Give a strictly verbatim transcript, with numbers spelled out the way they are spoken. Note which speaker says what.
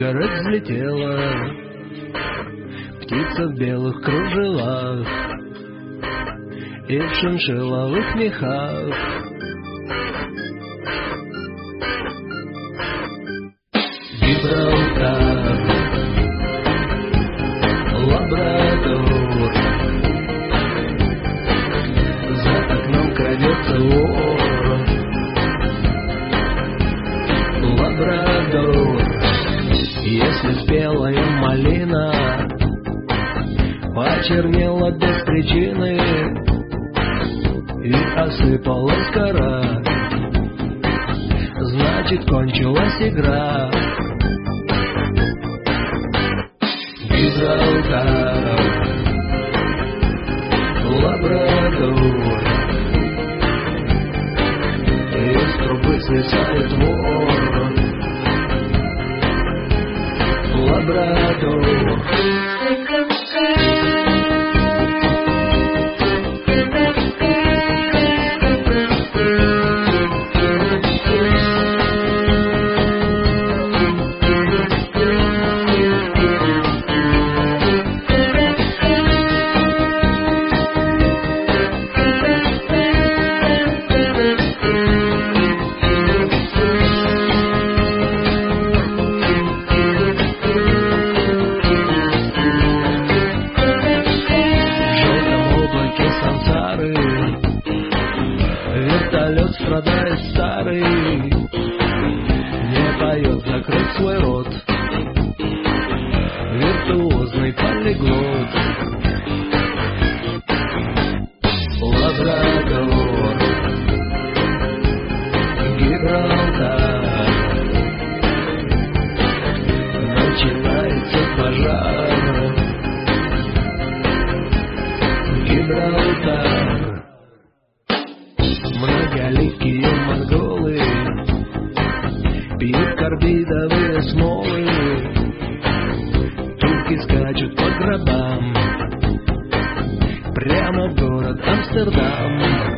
Speaker 1: Город взлетела птица в белых кружевах и в шиншилловых мехах. Гибралтар, Лабрадор, за окном крадется вор. Лабрадор, если спелая малина почернела без причины и осыпалась кора, значит, кончилась игра. Гибралтар, Лабрадор, из трубы свисает вор. Лабрадор. Вертолет страдает старый, не поет, закрыть свой рот. Виртуозный полиглот. Лабрадор, Гибралтар, начинается пожар. Гибралтар. Многоликие монголы пьют карбидовые смолы, турки скачут по гробам прямо в город Амстердам.